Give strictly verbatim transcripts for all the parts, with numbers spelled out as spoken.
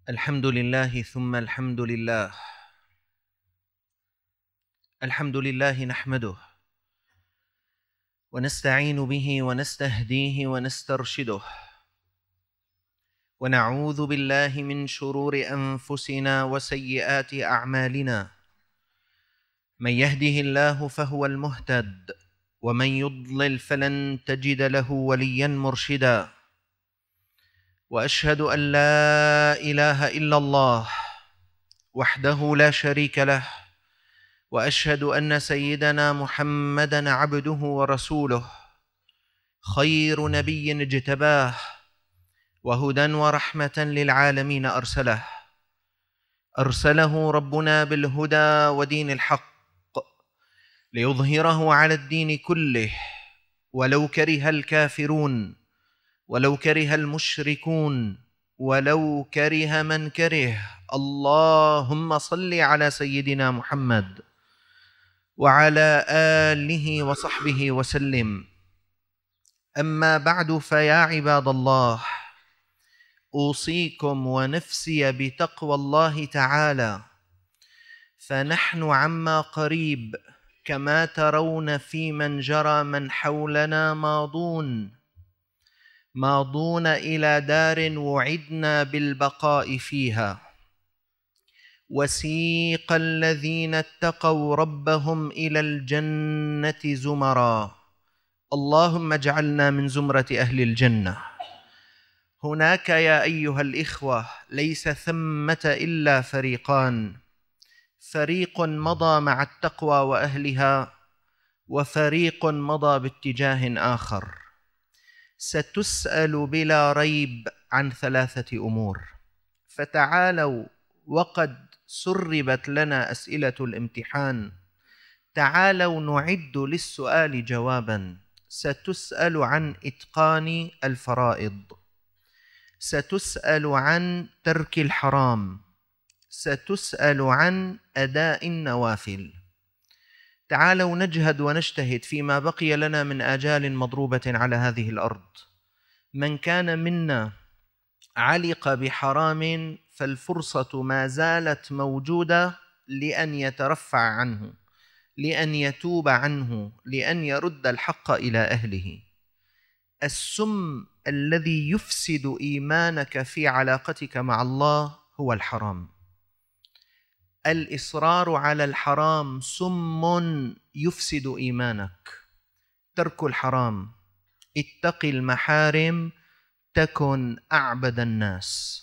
الحمد لله ثم الحمد لله. الحمد لله نحمده ونستعين به ونستهديه ونسترشده، ونعوذ بالله من شرور أنفسنا وسيئات أعمالنا. من يهده الله فهو المهتد، ومن يضلل فلن تجد له وليا مرشدا. وأشهد أن لا إله إلا الله وحده لا شريك له، وأشهد أن سيدنا محمدًا عبده ورسوله، خير نبي اجتباه، وهدى ورحمة للعالمين أرسله. أرسله ربنا بالهدى ودين الحق ليظهره على الدين كله، ولو كره الكافرون، ولو كره المشركون، ولو كره من كره. اللهم صل على سيدنا محمد وعلى آله وصحبه وسلم. أما بعد، فيا عباد الله، أوصيكم ونفسي بتقوى الله تعالى، فنحن عما قريب كما ترون في من جرى من حولنا ماضون ماضون إلى دار وعدنا بالبقاء فيها. وسيق الذين اتقوا ربهم إلى الجنة زمرا. اللهم اجعلنا من زمرة أهل الجنة. هناك يا أيها الإخوة ليس ثمة إلا فريقان: فريق مضى مع التقوى وأهلها، وفريق مضى باتجاه آخر. ستسأل بلا ريب عن ثلاثة أمور، فتعالوا، وقد سربت لنا أسئلة الامتحان، تعالوا نعد للسؤال جوابا. ستسأل عن إتقان الفرائض، ستسأل عن ترك الحرام، ستسأل عن أداء النوافل. تعالوا نجهد ونجتهد فيما بقي لنا من آجال مضروبة على هذه الأرض. من كان منا علق بحرام فالفرصة ما زالت موجودة لأن يترفع عنه، لأن يتوب عنه، لأن يرد الحق إلى أهله. السم الذي يفسد إيمانك في علاقتك مع الله هو الحرام. الإصرار على الحرام سم يفسد إيمانك. ترك الحرام، اتق المحارم تكن أعبد الناس.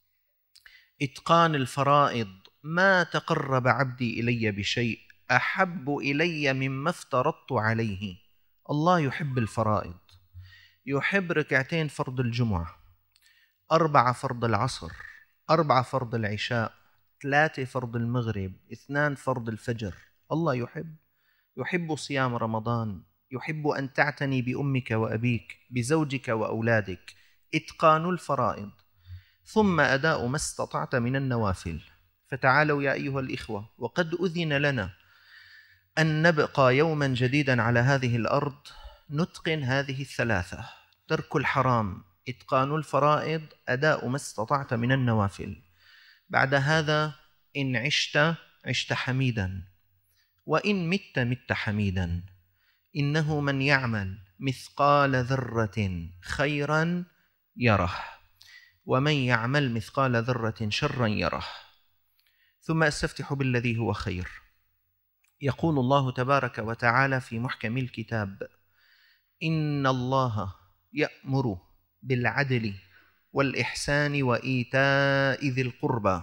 إتقان الفرائض، ما تقرب عبدي إلي بشيء أحب إلي مما افترضت عليه. الله يحب الفرائض، يحب ركعتين فرض الجمعة، أربعة فرض العصر، أربعة فرض العشاء، ثلاثة فرض المغرب، اثنان فرض الفجر. الله يحب يحب صيام رمضان، يحب أن تعتني بأمك وأبيك، بزوجك وأولادك. إتقان الفرائض، ثم أداء ما استطعت من النوافل. فتعالوا يا أيها الإخوة، وقد أذن لنا أن نبقى يوما جديدا على هذه الأرض نتقن هذه الثلاثة: ترك الحرام، إتقان الفرائض، أداء ما استطعت من النوافل. بعد هذا إن عشت عشت حميدا، وإن مت مت حميدا. إنه من يعمل مثقال ذرة خيرا يره، ومن يعمل مثقال ذرة شرا يره. ثم أستفتح بالذي هو خير. يقول الله تبارك وتعالى في محكم الكتاب: إن الله يأمر بالعدل والإحسان وإيتاء ذي القربى،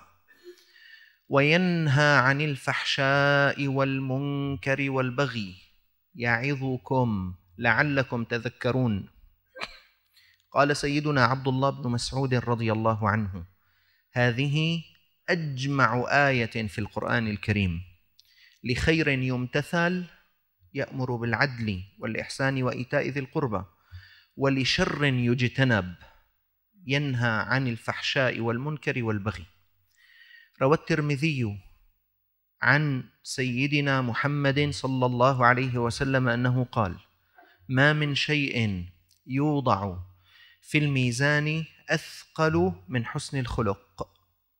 وينهى عن الفحشاء والمنكر والبغي، يعظكم لعلكم تذكرون. قال سيدنا عبد الله بن مسعود رضي الله عنه: هذه أجمع آية في القرآن الكريم، لخير يمتثل يأمر بالعدل والإحسان وإيتاء ذي القربى، ولشر يجتنب ينهى عن الفحشاء والمنكر والبغي. روى الترمذي عن سيدنا محمد صلى الله عليه وسلم أنه قال: ما من شيء يوضع في الميزان أثقل من حسن الخلق.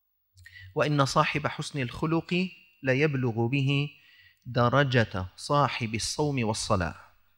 وإن صاحب حسن الخلق ليبلغ به درجة صاحب الصوم والصلاة.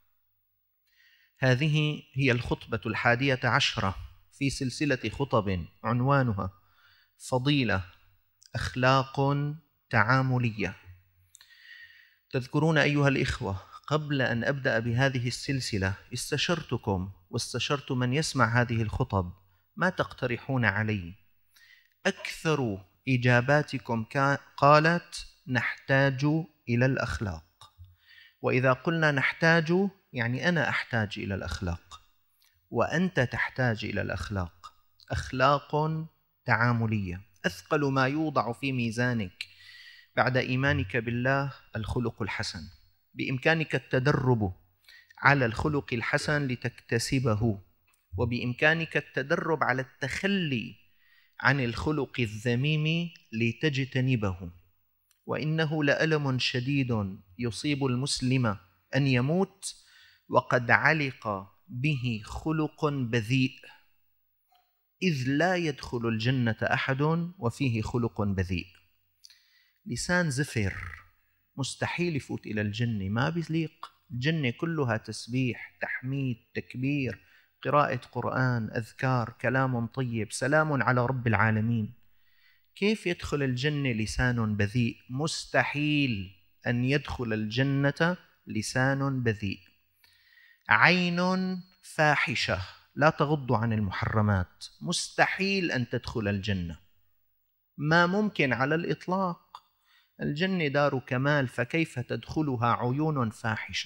هذه هي الخطبة الحادية عشرة في سلسلة خطب عنوانها فضيلة أخلاق تعاملية. تذكرون أيها الإخوة قبل أن أبدأ بهذه السلسلة استشرتكم واستشرت من يسمع هذه الخطب ما تقترحون علي. أكثر إجاباتكم قالت نحتاج إلى الأخلاق. وإذا قلنا نحتاج يعني أنا أحتاج إلى الأخلاق وأنت تحتاج إلى الأخلاق. أخلاق تعاملية. أثقل ما يوضع في ميزانك بعد إيمانك بالله الخلق الحسن. بإمكانك التدرب على الخلق الحسن لتكتسبه، وبإمكانك التدرب على التخلي عن الخلق الذميم لتجتنبه. وإنه لألم شديد يصيب المسلم أن يموت وقد علق به خلق بذيء، إذ لا يدخل الجنة أحد وفيه خلق بذيء. لسان زفر مستحيل يفوت إلى الجنة، ما بيليق. الجنة كلها تسبيح، تحميد، تكبير، قراءة قرآن، أذكار، كلام طيب، سلام على رب العالمين. كيف يدخل الجنة لسان بذيء؟ مستحيل أن يدخل الجنة لسان بذيء. عين فاحشة لا تغض عن المحرمات، مستحيل أن تدخل الجنة، ما ممكن على الإطلاق. الجنة دار كمال، فكيف تدخلها عيون فاحشة؟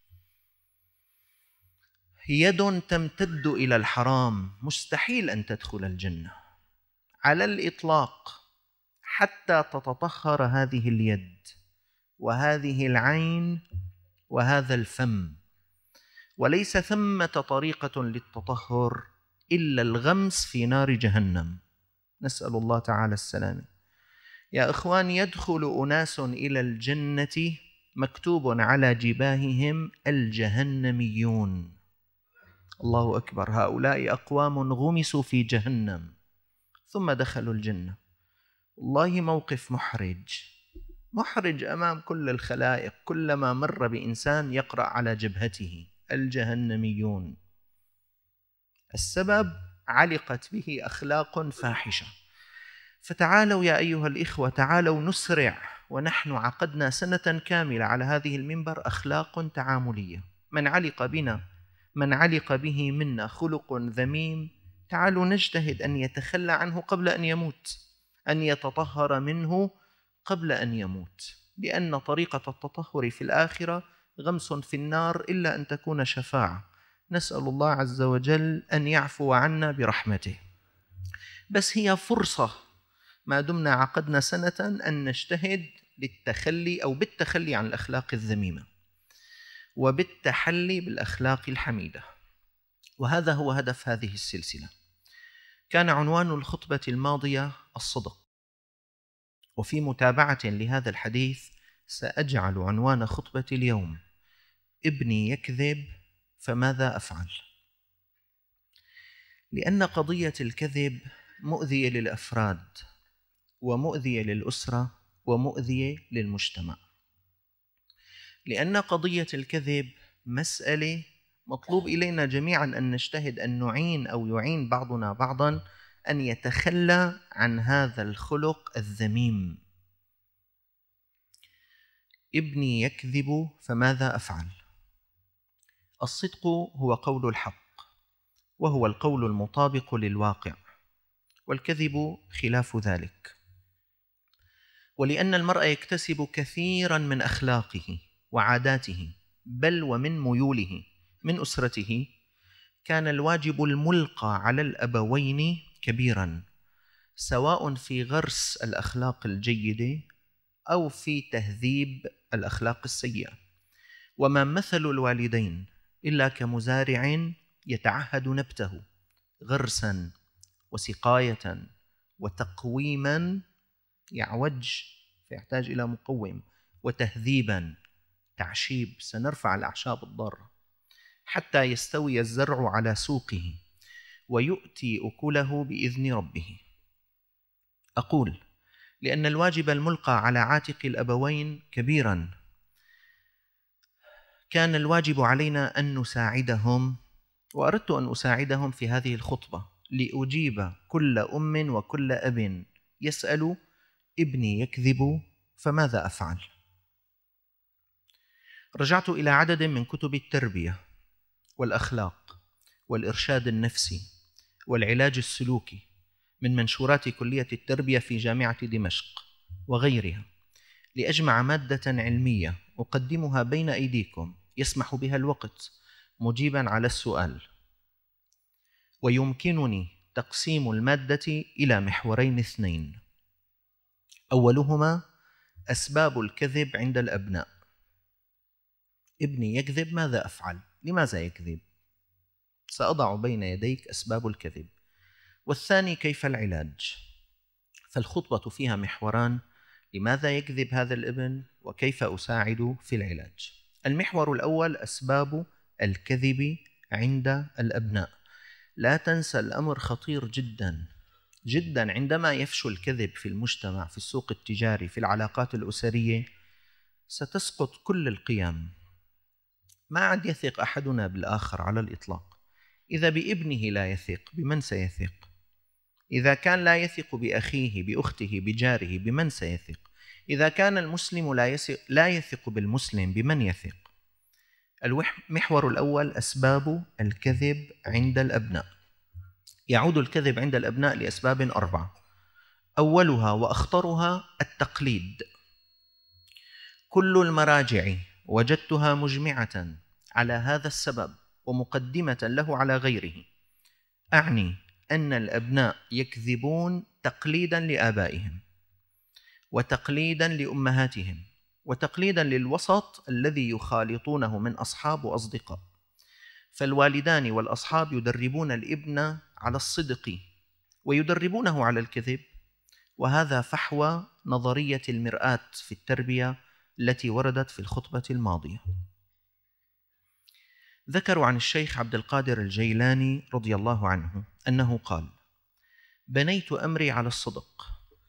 يد تمتد إلى الحرام، مستحيل أن تدخل الجنة على الإطلاق حتى تتطهر هذه اليد وهذه العين وهذا الفم. وليس ثمة طريقة للتطهر إلا الغمس في نار جهنم، نسأل الله تعالى السلامة. يا إخوان، يدخل أناس إلى الجنة مكتوب على جباههم الجهنميون. الله أكبر. هؤلاء أقوام غمسوا في جهنم ثم دخلوا الجنة. والله موقف محرج محرج أمام كل الخلائق. كلما مر بإنسان يقرأ على جبهته الجهنميون. السبب علقت به أخلاق فاحشة. فتعالوا يا أيها الإخوة، تعالوا نسرع، ونحن عقدنا سنة كاملة على هذه المنبر أخلاق تعاملية. من علق بنا من علق به منا خلق ذميم، تعالوا نجتهد أن يتخلى عنه قبل أن يموت، أن يتطهر منه قبل أن يموت، لأن طريقة التطهر في الآخرة غمس في النار إلا أن تكون شفاعة. نسأل الله عز وجل أن يعفو عنا برحمته. بس هي فرصة ما دمنا عقدنا سنة أن نجتهد للتخلي أو بالتخلي عن الأخلاق الذميمة وبالتحلي بالأخلاق الحميدة. وهذا هو هدف هذه السلسلة. كان عنوان الخطبة الماضية الصدق، وفي متابعة لهذا الحديث سأجعل عنوان خطبة اليوم ابني يكذب فماذا أفعل؟ لأن قضية الكذب مؤذية للأفراد ومؤذية للأسرة ومؤذية للمجتمع. لأن قضية الكذب مسألة مطلوب إلينا جميعا أن نجتهد أن نعين أو يعين بعضنا بعضا أن يتخلى عن هذا الخلق الذميم. ابني يكذب فماذا أفعل؟ الصدق هو قول الحق، وهو القول المطابق للواقع، والكذب خلاف ذلك. ولأن المرء يكتسب كثيرا من أخلاقه وعاداته بل ومن ميوله من أسرته، كان الواجب الملقى على الأبوين كبيرا، سواء في غرس الأخلاق الجيدة أو في تهذيب الأخلاق السيئة. وما مثل الوالدين إلا كمزارع يتعهد نبته غرسا وسقاية وتقويما، يعوج فيحتاج إلى مقوم، وتهذيبا تعشيب، سنرفع الأعشاب الضارة حتى يستوي الزرع على سوقه ويؤتي أكله بإذن ربه. أقول لأن الواجب الملقى على عاتق الأبوين كبيراً. كان الواجب علينا أن نساعدهم، وأردت أن أساعدهم في هذه الخطبة لأجيب كل أم وكل أب يسأل: ابني يكذب فماذا أفعل؟ رجعت إلى عدد من كتب التربية والأخلاق والإرشاد النفسي والعلاج السلوكي من منشورات كلية التربية في جامعة دمشق وغيرها، لأجمع مادة علمية أقدمها بين أيديكم يسمح بها الوقت مجيباً على السؤال. ويمكنني تقسيم المادة إلى محورين اثنين: أولهما أسباب الكذب عند الأبناء. ابني يكذب، ماذا أفعل؟ لماذا يكذب؟ سأضع بين يديك أسباب الكذب. والثاني كيف العلاج. فالخطبة فيها محوران: لماذا يكذب هذا الابن وكيف أساعد في العلاج. المحور الأول أسباب الكذب عند الأبناء. لا تنسى، الأمر خطير جدا جدا. عندما يفشو الكذب في المجتمع، في السوق التجاري، في العلاقات الأسرية، ستسقط كل القيم. ما عاد يثق أحدنا بالآخر على الإطلاق. إذا بابنه لا يثق، بمن سيثق؟ إذا كان لا يثق بأخيه، بأخته، بجاره، بمن سيثق؟ إذا كان المسلم لا يثق, لا يثق بالمسلم، بمن يثق؟ المحور الأول أسباب الكذب عند الأبناء. يعود الكذب عند الأبناء لأسباب أربعة. أولها وأخطرها التقليد. كل المراجع وجدتها مجمعة على هذا السبب ومقدمة له على غيره. أعني أن الأبناء يكذبون تقليداً لآبائهم، وتقليداً لأمهاتهم، وتقليداً للوسط الذي يخالطونه من أصحاب وأصدقاء. فالوالدان والأصحاب يدربون الابن على الصدق ويدربونه على الكذب، وهذا فحوى نظرية المرآة في التربية التي وردت في الخطبة الماضية. ذكروا عن الشيخ عبد القادر الجيلاني رضي الله عنه أنه قال: بنيت أمري على الصدق،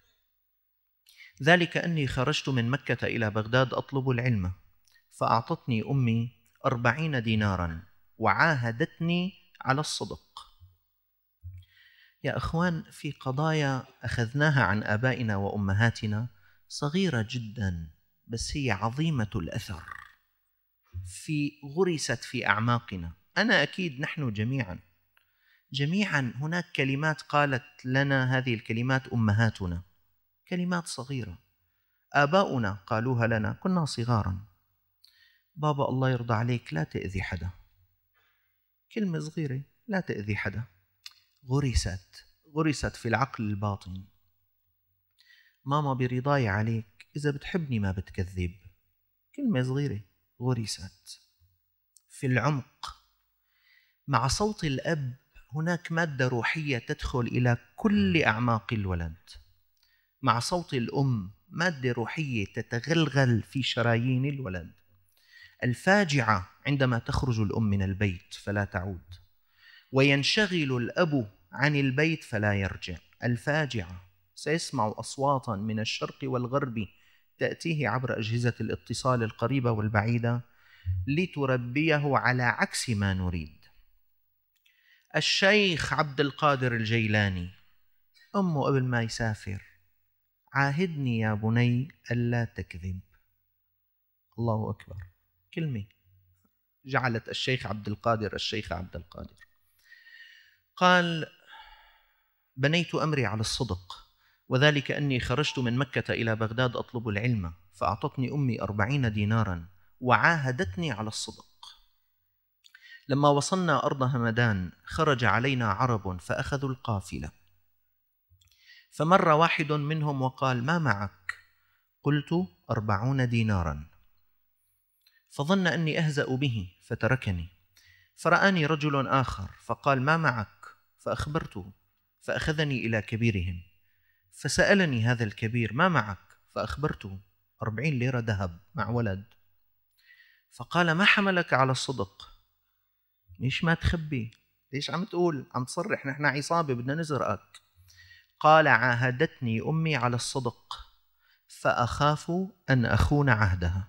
ذلك أني خرجت من مكة إلى بغداد أطلب العلم، فأعطتني أمي أربعين ديناراً وعاهدتني على الصدق. يا أخوان، في قضايا أخذناها عن آبائنا وأمهاتنا صغيرة جداً، بس هي عظيمة الأثر، في غرست في أعماقنا. أنا أكيد نحن جميعاً جميعاً هناك كلمات قالت لنا هذه الكلمات أمهاتنا، كلمات صغيرة. آباؤنا قالوها لنا كنا صغاراً: بابا الله يرضى عليك لا تأذي حدا. كلمة صغيرة، لا تأذي حدا، غرست غرست في العقل الباطن. ماما برضاي عليك، إذا بتحبني ما بتكذب. كلمة صغيرة غرست في العمق. مع صوت الأب هناك مادة روحية تدخل إلى كل أعماق الولد. مع صوت الأم مادة روحية تتغلغل في شرايين الولد. الفاجعة عندما تخرج الأم من البيت فلا تعود، وينشغل الأب عن البيت فلا يرجع. الفاجعة سيسمع أصواتاً من الشرق والغرب تأتيه عبر أجهزة الاتصال القريبة والبعيدة لتربيه على عكس ما نريد. الشيخ عبد القادر الجيلاني أمه قبل ما يسافر: عاهدني يا بني ألا تكذب. الله أكبر، كلمة جعلت الشيخ عبد القادر الشيخ عبد القادر. قال: بنيت أمري على الصدق، وذلك أني خرجت من مكة إلى بغداد أطلب العلم، فأعطتني أمي أربعين ديناراً وعاهدتني على الصدق. لما وصلنا أرض همدان خرج علينا عرب فأخذوا القافلة، فمر واحد منهم وقال: ما معك؟ قلت: أربعون ديناراً. فظن أني أهزأ به فتركني، فرآني رجل آخر فقال: ما معك؟ فأخبرته، فأخذني إلى كبيرهم، فسألني هذا الكبير: ما معك؟ فأخبرته: أربعين ليرة ذهب مع ولد. فقال: ما حملك على الصدق؟ ليش ما تخبي؟ ليش عم تقول عم تصرح نحن عصابة بدنا نزرقك؟ قال عاهدتني أمي على الصدق فأخاف أن أخون عهدها،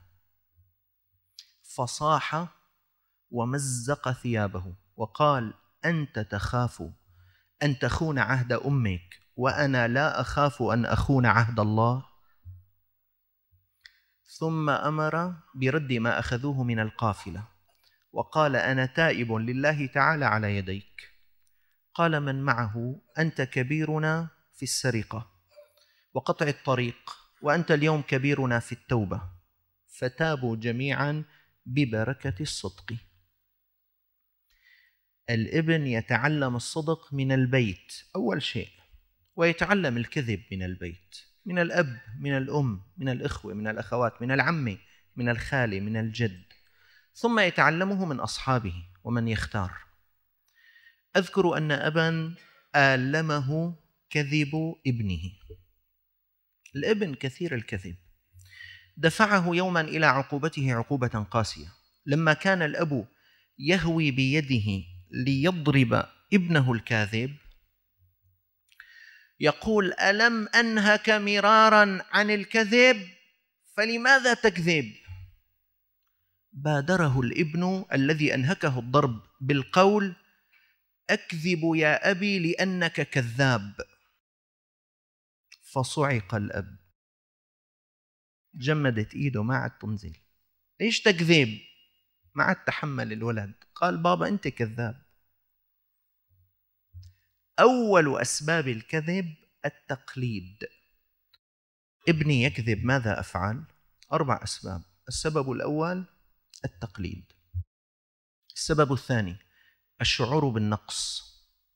فصاح ومزق ثيابه وقال أنت تخاف أن تخون عهد أمك وأنا لا أخاف أن أخون عهد الله. ثم أمر برد ما أخذوه من القافلة وقال أنا تائب لله تعالى على يديك. قال من معه أنت كبيرنا في السرقة وقطع الطريق وأنت اليوم كبيرنا في التوبة، فتابوا جميعا ببركة الصدق. الابن يتعلم الصدق من البيت أول شيء، ويتعلم الكذب من البيت، من الأب، من الأم، من الإخوة، من الأخوات، من العم، من الخال، من الجد، ثم يتعلمه من أصحابه ومن يختار. أذكر أن أبا آلمه كذب ابنه. الابن كثير الكذب، دفعه يوما إلى عقوبته عقوبة قاسية. لما كان الأب يهوي بيده ليضرب ابنه الكاذب يقول ألم أنهك مرارا عن الكذب فلماذا تكذب؟ بادره الابن الذي أنهكه الضرب بالقول أكذب يا أبي لأنك كذاب. فصعق الأب، جمدت إيده ما عاد تنزل. ليش تكذب؟ ما عاد تحمل الولد، قال بابا أنت كذاب. أول أسباب الكذب التقليد. ابني يكذب ماذا أفعل؟ أربع أسباب. السبب الأول التقليد. السبب الثاني الشعور بالنقص،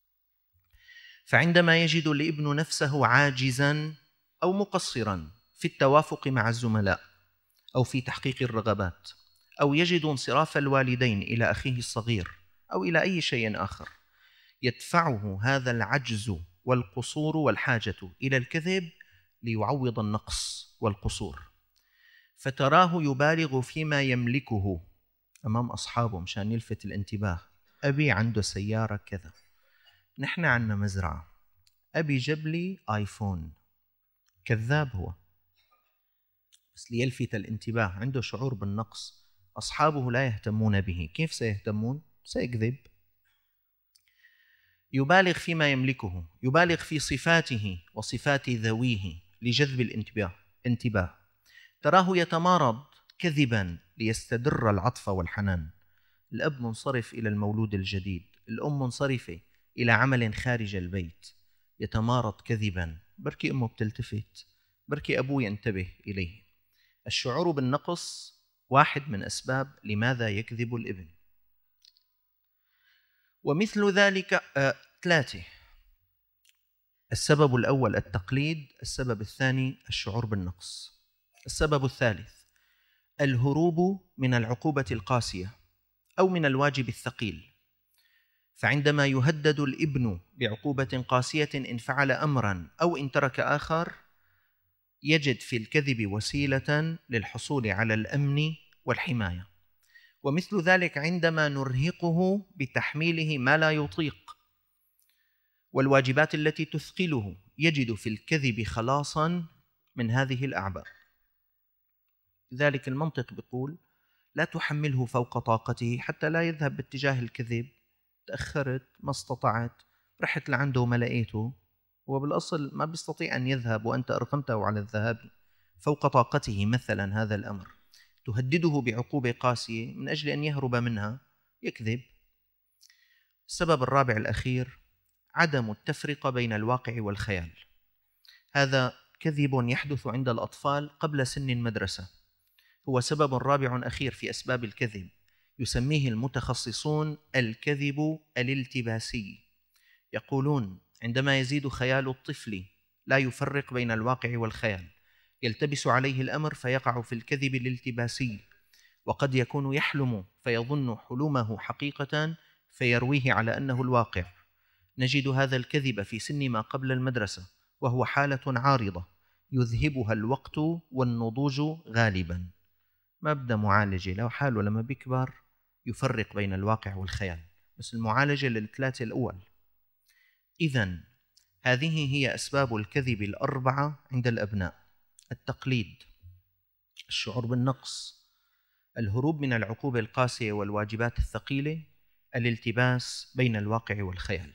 فعندما يجد الابن نفسه عاجزا أو مقصرا في التوافق مع الزملاء أو في تحقيق الرغبات، أو يجد انصراف الوالدين إلى أخيه الصغير أو إلى أي شيء آخر، يدفعه هذا العجز والقصور والحاجة إلى الكذب ليعوض النقص والقصور، فتراه يبالغ فيما يملكه أمام أصحابه مشان يلفت الانتباه. أبي عنده سيارة كذا، نحن عندنا مزرعة، أبي جاب لي آيفون. كذاب هو، بس ليلفت الانتباه، عنده شعور بالنقص. أصحابه لا يهتمون به، كيف سيهتمون؟ سيكذب. يبالغ فيما يملكه، يبالغ في صفاته وصفات ذويه لجذب الانتباه انتباه. تراه يتمارض كذبا ليستدر العطف والحنان. الأب منصرف إلى المولود الجديد، الأم منصرفة إلى عمل خارج البيت، يتمارض كذبا، بركي أمه بتلتفت، بركي أبوه ينتبه إليه. الشعور بالنقص واحد من أسباب لماذا يكذب الابن. ومثل ذلك آه، ثلاثة. السبب الأول التقليد، السبب الثاني الشعور بالنقص، السبب الثالث الهروب من العقوبة القاسية أو من الواجب الثقيل. فعندما يهدد الابن بعقوبة قاسية إن فعل أمرا أو إن ترك آخر، يجد في الكذب وسيلة للحصول على الأمن والحماية. ومثل ذلك عندما نرهقه بتحميله ما لا يطيق والواجبات التي تثقله، يجد في الكذب خلاصا من هذه الأعباء. لذلك المنطق بيقول لا تحمله فوق طاقته حتى لا يذهب باتجاه الكذب. تأخرت، ما استطعت، رحت لعنده وما لقيته، هو بالأصل ما بيستطيع أن يذهب وأنت أرغمته على الذهاب فوق طاقته. مثلا هذا الأمر تهدده بعقوبة قاسية من أجل أن يهرب منها، يكذب. السبب الرابع الأخير عدم التفرقة بين الواقع والخيال. هذا كذب يحدث عند الأطفال قبل سن المدرسة، هو سبب رابع أخير في أسباب الكذب، يسميه المتخصصون الكذب الالتباسي. يقولون عندما يزيد خيال الطفل لا يفرق بين الواقع والخيال، يلتبس عليه الأمر فيقع في الكذب الالتباسي، وقد يكون يحلم فيظن حلمه حقيقة فيرويه على أنه الواقع. نجد هذا الكذب في سن ما قبل المدرسة، وهو حالة عارضة يذهبها الوقت والنضوج غالبا. ما بدأ معالجة، لو حاله لما بيكبر يفرق بين الواقع والخيال، بس المعالجة للثلاثة الأول. إذن هذه هي أسباب الكذب الأربعة عند الأبناء: التقليد، الشعور بالنقص، الهروب من العقوبة القاسية والواجبات الثقيلة، الالتباس بين الواقع والخيال.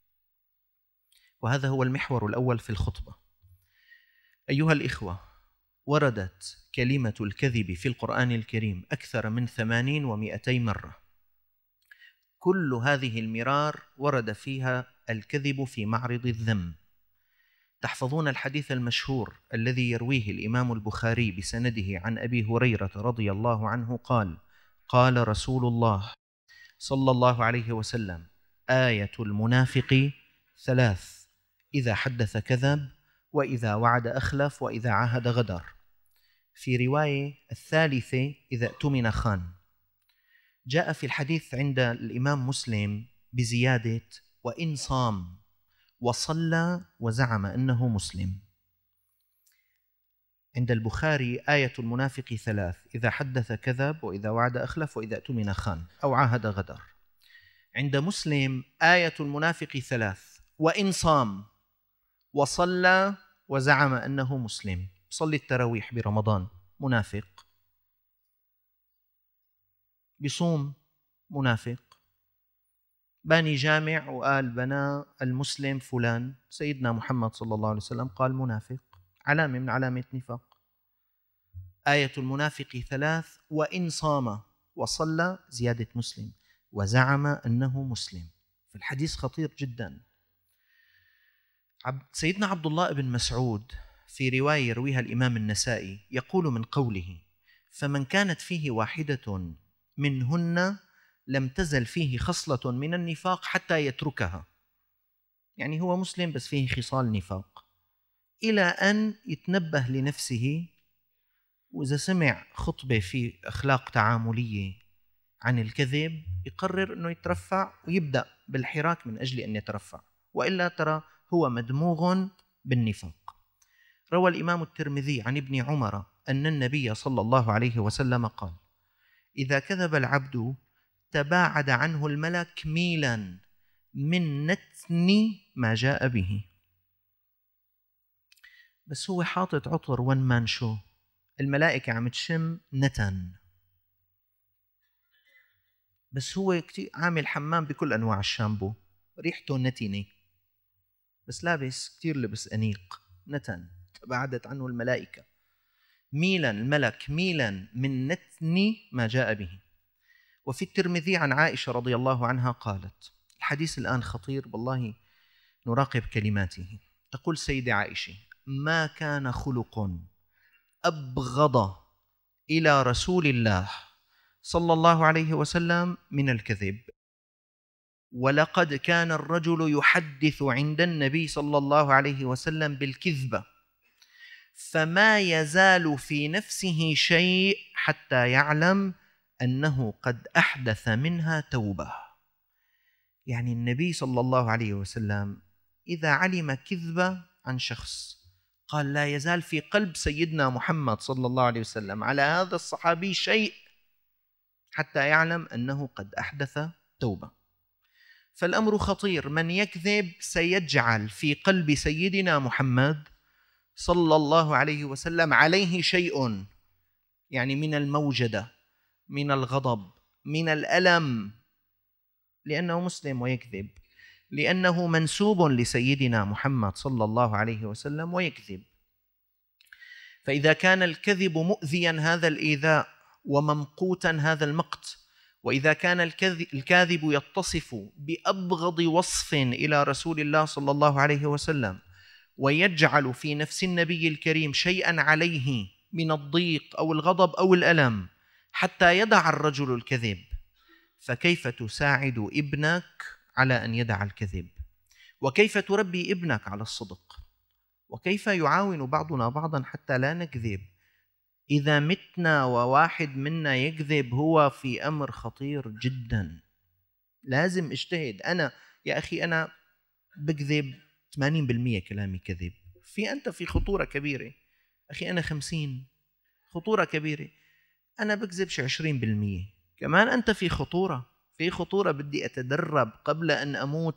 وهذا هو المحور الأول في الخطبة. أيها الإخوة، وردت كلمة الكذب في القرآن الكريم أكثر من ثمانين ومئتي مرة. كل هذه المرار ورد فيها الكذب في معرض الذم. تحفظون الحديث المشهور الذي يرويه الإمام البخاري بسنده عن أبي هريرة رضي الله عنه قال: قال رسول الله صلى الله عليه وسلم: آية المنافق ثلاث: إذا حدث كذب، وإذا وعد أخلف، وإذا عاهد غدر. في رواية الثالثة: إذا اؤتمن خان. جاء في الحديث عند الإمام مسلم بزيادة: وإن صام وصلى وزعم أنه مسلم. عند البخاري آية المنافق ثلاث: إذا حدث كذب، وإذا وعد أخلف، وإذا اؤتمن خان أو عاهد غدر. عند مسلم آية المنافق ثلاث: وإن صام وصلى وزعم أنه مسلم. صلي التراويح برمضان منافق، بصوم منافق، باني جامع وقال بنا المسلم فلان سيدنا محمد صلى الله عليه وسلم قال منافق، علامة من علامة نفاق. آية المنافق ثلاث: وإن صام وصلى، زيادة مسلم، وزعم أنه مسلم. في الحديث خطير جدا. سيدنا عبد الله بن مسعود في رواية يرويها الإمام النسائي يقول من قوله: فمن كانت فيه واحدة منهن لم تزل فيه خصلة من النفاق حتى يتركها. يعني هو مسلم بس فيه خصال نفاق، إلى أن يتنبه لنفسه، وإذا سمع خطبة في أخلاق تعاملية عن الكذب يقرر أنه يترفع ويبدأ بالحراك من أجل أن يترفع، وإلا ترى هو مدموغ بالنفاق. روى الإمام الترمذي عن ابن عمر أن النبي صلى الله عليه وسلم قال: إذا كذب العبد تباعد عنه الملك ميلا من نتن ما جاء به. بس هو حاطط عطر ون مان شو، الملائكة عم تشم نتن، بس هو كتير عامل حمام بكل أنواع الشامبو، ريحته نتنة، بس لابس كتير لبس أنيق، نتن، تباعدت عنه الملائكة. ميلا، الملك ميلا من نتن ما جاء به. وفي الترمذي عن عائشة رضي الله عنها قالت، الحديث الآن خطير والله، نراقب كلماته. تقول سيدة عائشة: ما كان خلق أبغض إلى رسول الله صلى الله عليه وسلم من الكذب، ولقد كان الرجل يحدث عند النبي صلى الله عليه وسلم بالكذبة، فما يزال في نفسه شيء حتى يعلم أنه قد أحدث منها توبة. يعني النبي صلى الله عليه وسلم إذا علم كذبة عن شخص قال لا يزال في قلب سيدنا محمد صلى الله عليه وسلم على هذا الصحابي شيء حتى يعلم أنه قد أحدث توبة. فالأمر خطير. من يكذب سيجعل في قلب سيدنا محمد صلى الله عليه وسلم عليه شيء، يعني من الموجدة، من الغضب، من الألم، لأنه مسلم ويكذب، لأنه منسوب لسيدنا محمد صلى الله عليه وسلم ويكذب. فإذا كان الكذب مؤذيا هذا الإيذاء وممقوتا هذا المقت، وإذا كان الكاذب يتصف بأبغض وصف إلى رسول الله صلى الله عليه وسلم، ويجعل في نفس النبي الكريم شيئا عليه من الضيق أو الغضب أو الألم حتى يدع الرجل الكذب، فكيف تساعد ابنك على أن يدع الكذب؟ وكيف تربي ابنك على الصدق؟ وكيف يعاون بعضنا بعضا حتى لا نكذب؟ إذا متنا وواحد منا يكذب هو في أمر خطير جدا. لازم اجتهد. أنا يا أخي أنا بكذب ثمانين بالمئة كلامي كذب، في أنت في خطورة كبيرة. أخي أنا خمسين، خطورة كبيرة. أنا بكذبش عشرين بالمئة، كمان أنت في خطورة، في خطورة. بدي أتدرب قبل أن أموت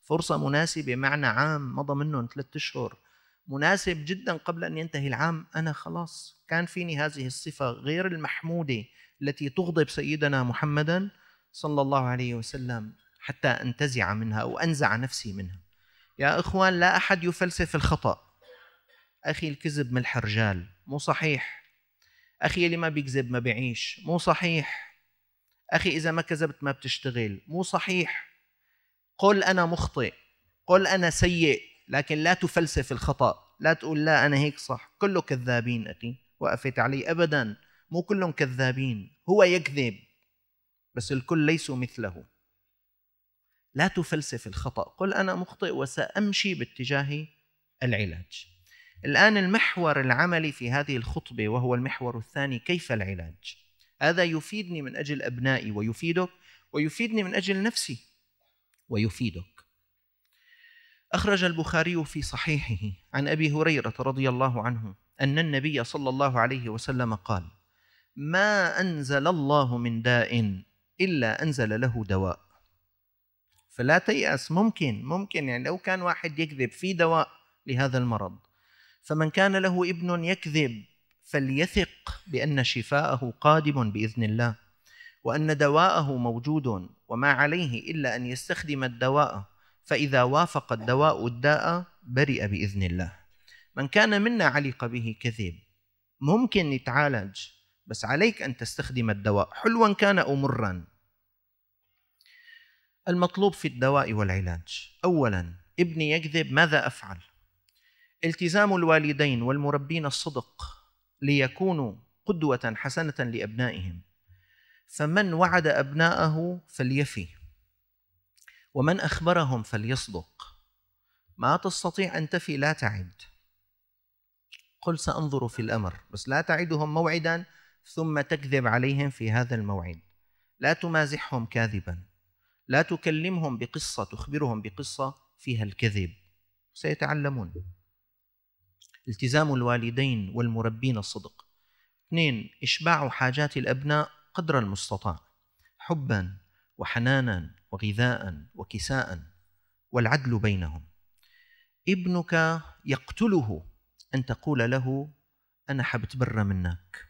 فرصة مناسبة معنى عام مضى منهم ثلاثة أشهر، مناسب جدا قبل أن ينتهي العام، أنا خلاص كان فيني هذه الصفة غير المحمودة التي تغضب سيدنا محمدا صلى الله عليه وسلم حتى أنتزع منها أو أنزع نفسي منها. يا إخوان، لا أحد يفلسف الخطأ. أخي الكذب ملح رجال، مو صحيح. أخي اللي ما بيكذب ما بيعيش، مو صحيح. أخي إذا ما كذبت ما بتشتغل، مو صحيح. قل أنا مخطئ، قل أنا سيء، لكن لا تفلسف الخطأ. لا تقول لا أنا هيك صح، كله كذابين. أخي وقفت علي أبدا، مو كلهم كذابين، هو يكذب بس الكل ليسوا مثله. لا تفلسف الخطأ، قل أنا مخطئ وسأمشي باتجاه العلاج. الآن المحور العملي في هذه الخطبة وهو المحور الثاني، كيف العلاج؟ هذا يفيدني من أجل أبنائي ويفيدك ويفيدني من أجل نفسي ويفيدك. أخرج البخاري في صحيحه عن أبي هريرة رضي الله عنه أن النبي صلى الله عليه وسلم قال: ما أنزل الله من داء إلا أنزل له دواء. فلا تيأس، ممكن ممكن يعني لو كان واحد يكذب في دواء لهذا المرض. فمن كان له ابن يكذب فليثق بأن شفاءه قادم بإذن الله، وأن دواءه موجود، وما عليه إلا أن يستخدم الدواء، فإذا وافق الدواء الداء برئ بإذن الله. من كان منا علق به كذب ممكن يتعالج، بس عليك أن تستخدم الدواء حلوا كان أو مرا. المطلوب في الدواء والعلاج: أولا، ابني يكذب، ماذا أفعل؟ التزام الوالدين والمربين الصدق ليكونوا قدوة حسنة لأبنائهم. فمن وعد أبناءه فليفي، ومن أخبرهم فليصدق. ما تستطيع أن تفي لا تعد. قل سأنظر في الأمر، بس لا تعدهم موعدا ثم تكذب عليهم في هذا الموعد. لا تمازحهم كاذبا، لا تكلمهم بقصة تخبرهم بقصة فيها الكذب، سيتعلمون. التزام الوالدين والمربين الصدق. اثنين، إشباع حاجات الأبناء قدر المستطاع، حبا وحنانا وغذاء وكساء، والعدل بينهم. ابنك يقتله أن تقول له أنا حبتبرى منك،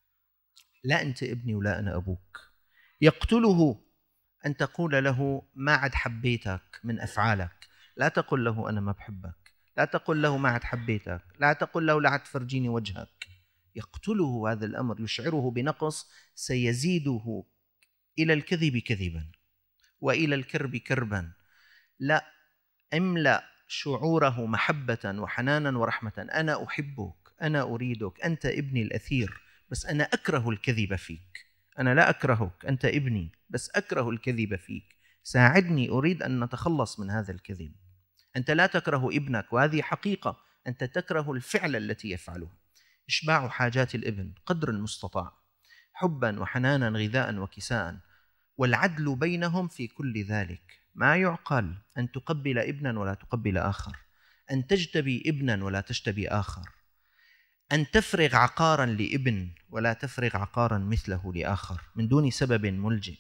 لا أنت ابني ولا أنا أبوك. يقتله أن تقول له ما عد حبيتك من أفعالك، لا تقل له أنا ما بحبك، لا تقل له ما عد حبيتك، لا تقل له لا عد تفرجيني وجهك. يقتله هذا الأمر، يشعره بنقص سيزيده إلى الكذب كذبا وإلى الكرب كربا. لا، املأ شعوره محبة وحنانا ورحمة. أنا أحبك، أنا أريدك، أنت ابني الأثير، بس أنا أكره الكذب فيك. أنا لا أكرهك، أنت ابني، بس أكره الكذب فيك. ساعدني، أريد أن نتخلص من هذا الكذب. أنت لا تكره ابنك، وهذه حقيقة، أنت تكره الفعل التي يفعله. إشباع حاجات الابن قدر المستطاع، حبا وحنانا غذاء وكساء، والعدل بينهم في كل ذلك. ما يعقل أن تقبل ابنا ولا تقبل آخر، أن تجتبي ابنا ولا تجتبي آخر، أن تفرغ عقارا لابن ولا تفرغ عقارا مثله لآخر من دون سبب ملجئ،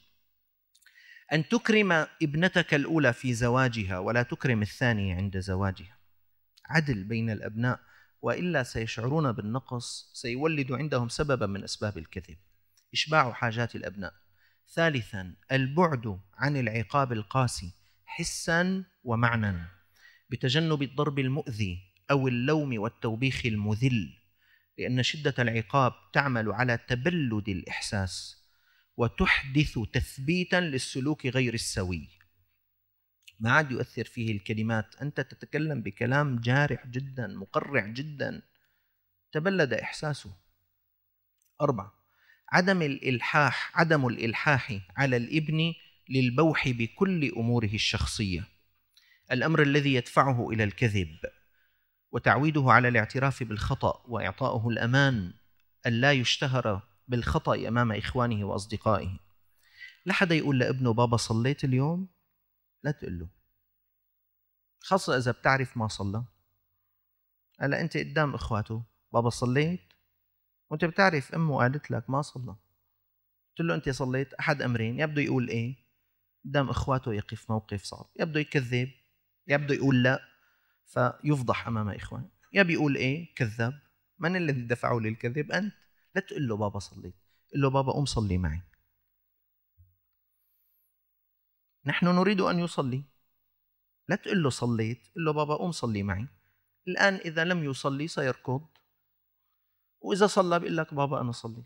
أن تكرم ابنتك الأولى في زواجها ولا تكرم الثانية عند زواجها. عدل بين الأبناء، وإلا سيشعرون بالنقص، سيولد عندهم سببا من أسباب الكذب. إشباع حاجات الأبناء. ثالثا، البعد عن العقاب القاسي حسا ومعنى، بتجنب الضرب المؤذي أو اللوم والتوبيخ المذل، لأن شدة العقاب تعمل على تبلد الإحساس وتحدث تثبيتا للسلوك غير السوي. ما عاد يؤثر فيه الكلمات، أنت تتكلم بكلام جارح جدا مقرع جدا، تبلد إحساسه. أربعة، عدم الإلحاح عدم الإلحاح على الابن للبوح بكل أموره الشخصية، الأمر الذي يدفعه إلى الكذب، وتعويده على الاعتراف بالخطأ وإعطائه الأمان ألا يشتهر بالخطأ أمام إخوانه وأصدقائه. لا حدا يقول لابنه بابا صليت اليوم، لا تقول له، خاصة إذا بتعرف ما صلى. هلا أنت قدام إخواته بابا صليت، وأنت بتعرف أمه قالت لك ما صلى، قلت له أنت صليت، أحد أمرين، يبدو يقول إيه قدام إخواته، يقف موقف صعب، يبدو يكذب يا بده يقول لا فيفضح أمام إخوانه، يا بيقول إيه كذاب. من الذي دفعه للكذب؟ أنت. لا تقول له بابا صليت، قل له بابا قم صلي معي. نحن نريد أن يصلي، لا تقول له صليت، قل له بابا قم صلي معي. الآن إذا لم يصلي سيركض، وإذا صلى بيقول لك بابا أنا صليت.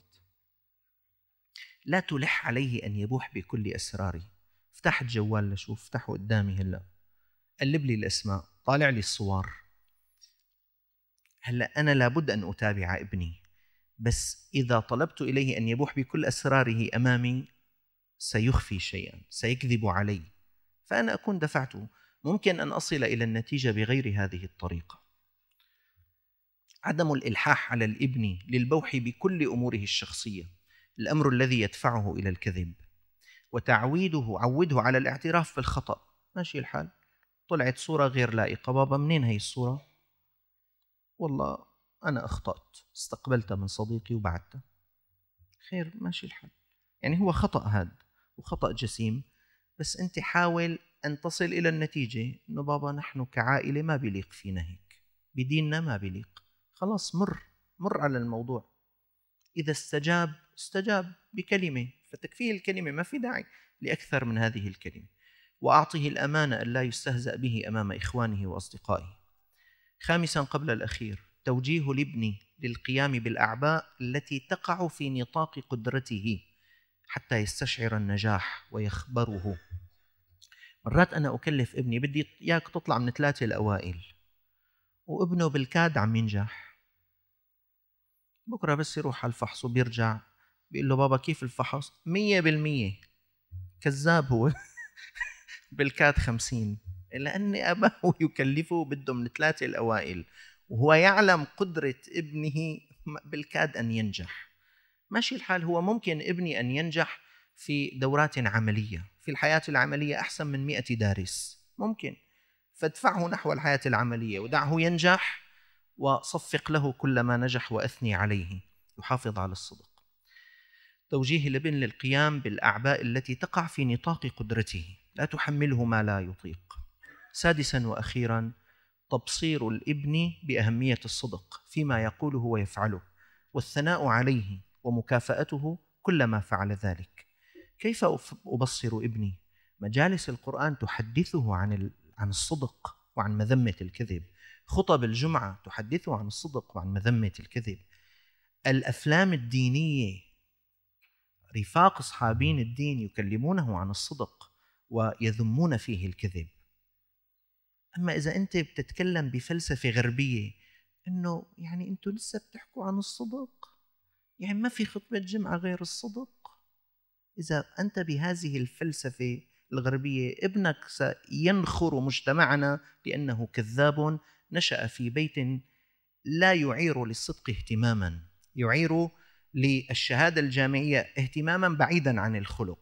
لا تلح عليه أن يبوح بكل أسراره. افتح الجوال لشوف، افتحه قدامي هلأ، قلب لي الأسماء، طالع لي الصور. هلأ أنا لابد أن أتابع ابني، بس إذا طلبت إليه أن يبوح بكل أسراره أمامي سيخفي شيئا، سيكذب علي، فأنا أكون دفعته. ممكن أن أصل إلى النتيجة بغير هذه الطريقة. عدم الإلحاح على الابن للبوح بكل أموره الشخصية الأمر الذي يدفعه إلى الكذب، وتعويده عوده على الاعتراف بالخطأ. ماشي الحال، طلعت صورة غير لائقة، بابا منين هي الصورة؟ والله أنا أخطأت، استقبلتها من صديقي وبعتها. خير، ماشي الحال. يعني هو خطأ هذا وخطأ جسيم، بس أنت حاول أن تصل إلى النتيجة إنه بابا نحن كعائلة ما بيليق فينا هيك، بديننا ما بيليق. خلاص مر مر على الموضوع. إذا استجاب استجاب بكلمة فتكفيه الكلمة، ما في داعي لأكثر من هذه الكلمة. وأعطه الأمانة أن لا يستهزأ به أمام إخوانه وأصدقائه. خامسا قبل الأخير، توجيه الابن للقيام بالأعباء التي تقع في نطاق قدرته حتى يستشعر النجاح ويخبره. مرات أنا أكلف ابني، بدي إياك تطلع من ثلاثة الأوائل، وابنه بالكاد عم ينجح. بكرة بس يروح على الفحص وبيرجع بيقول له بابا كيف الفحص؟ مية بالمية. كذاب هو. بالكاد خمسين، لأن أباه يكلفه بده من ثلاثة الأوائل، وهو يعلم قدرة ابنه بالكاد أن ينجح. ماشي الحال، هو ممكن ابني أن ينجح في دورات عملية في الحياة العملية أحسن من مئة دارس، ممكن، فادفعه نحو الحياة العملية ودعه ينجح، وصفق له كل ما نجح وأثني عليه، يحافظ على الصدق. توجيه الابن للقيام بالأعباء التي تقع في نطاق قدرته، لا تحمله ما لا يطيق. سادسا وأخيرا، تبصير الابن بأهمية الصدق فيما يقوله ويفعله، والثناء عليه ومكافأته كلما فعل ذلك. كيف أبصر ابني؟ مجالس القرآن تحدثه عن عن الصدق وعن مذمة الكذب، خطب الجمعة تحدثه عن الصدق وعن مذمة الكذب، الأفلام الدينية رفاق أصحابين الدين يكلمونه عن الصدق ويذمون فيه الكذب. أما إذا أنت بتتكلم بفلسفة غربية إنه يعني أنتوا لسه بتحكوا عن الصدق، يعني ما في خطبة جمعة غير الصدق، إذا أنت بهذه الفلسفة الغربية ابنك سينخر مجتمعنا لأنه كذاب نشأ في بيت لا يعير للصدق اهتماما، يعير للشهادة الجامعية اهتماما بعيدا عن الخلق.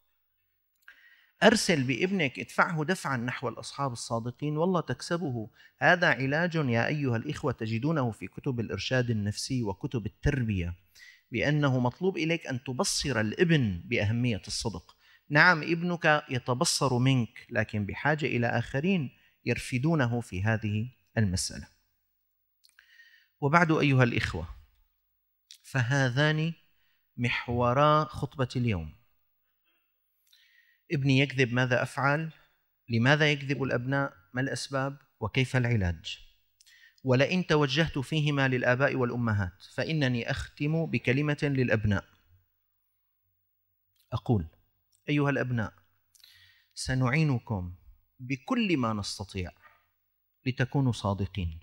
أرسل بابنك، ادفعه دفعا نحو الأصحاب الصادقين والله تكسبه. هذا علاج يا أيها الإخوة تجدونه في كتب الإرشاد النفسي وكتب التربية، بأنه مطلوب إليك أن تبصر الابن بأهمية الصدق. نعم ابنك يتبصر منك، لكن بحاجة إلى آخرين يرفدونه في هذه المسألة. وبعد أيها الإخوة، فهذان محورا خطبة اليوم. ابني يكذب، ماذا أفعل؟ لماذا يكذب الأبناء؟ ما الأسباب؟ وكيف العلاج؟ ولئن توجهت فيهما للآباء والأمهات فإنني أختم بكلمة للأبناء، أقول: أيها الأبناء، سنعينكم بكل ما نستطيع لتكونوا صادقين،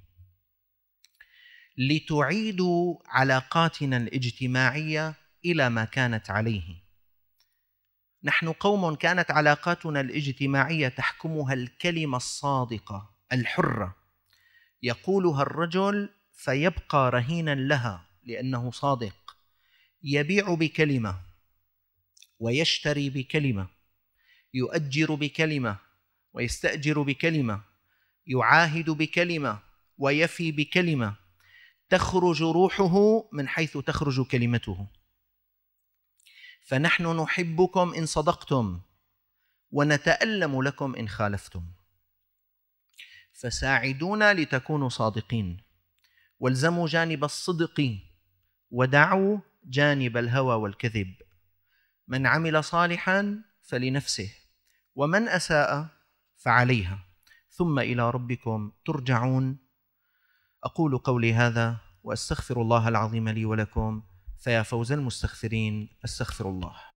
لتعيدوا علاقاتنا الاجتماعية إلى ما كانت عليه. نحن قوم كانت علاقاتنا الاجتماعية تحكمها الكلمة الصادقة الحرة، يقولها الرجل فيبقى رهينا لها لأنه صادق، يبيع بكلمة ويشتري بكلمة، يؤجر بكلمة ويستأجر بكلمة، يعاهد بكلمة ويفي بكلمة، تخرج روحه من حيث تخرج كلمته. فنحن نحبكم إن صدقتم ونتألم لكم إن خالفتم. فساعدونا لتكونوا صادقين، والزموا جانب الصدق ودعوا جانب الهوى والكذب. من عمل صالحا فلنفسه ومن أساء فعليها، ثم إلى ربكم ترجعون. أقول قولي هذا وأستغفر الله العظيم لي ولكم، فيا فوز المستغفرين، أستغفر الله.